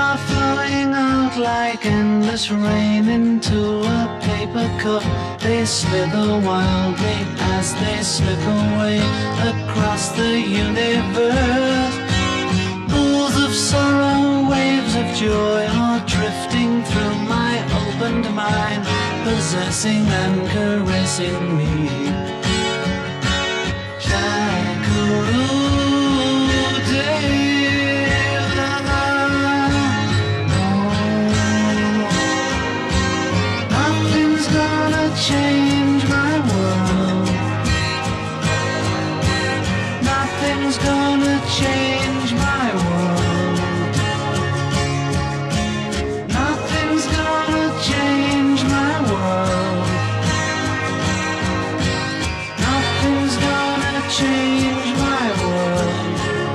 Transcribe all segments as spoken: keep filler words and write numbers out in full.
are flowing out like endless rain into a paper cup. They slither wildly as they slip away across the universe. Pools of sorrow, waves of joy are drifting through my opened mind, possessing and caressing me. Change my world. Nothing's gonna change my world. Nothing's gonna change my world. Nothing's gonna change my world.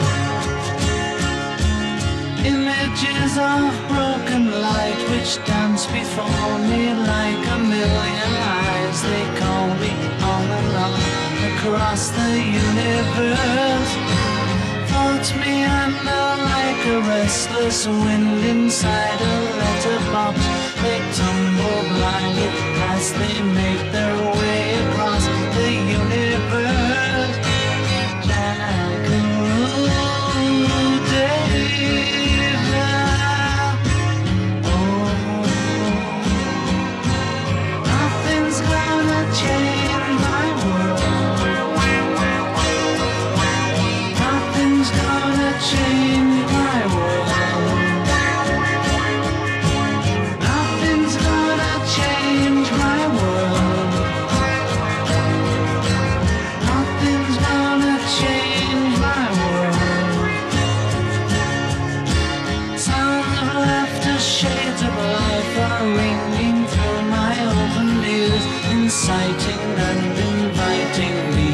Images of broken light which dance before me like a million eyes. They call me on and on across the universe. Floats me under like a restless wind inside a letterbox. They tumble blindly as they make their way across the universe. Jackaroo David. Change my world. Nothing's gonna change my world. Nothing's gonna change my world. Nothing's gonna change my world. Sounds of laughter, shades of life are ringing through my open ears, inciting and inviting me.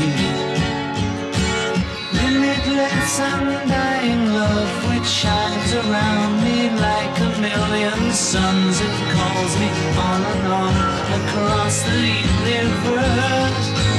Limitless undying love which shines around me like a million suns. It calls me on and on across the universe.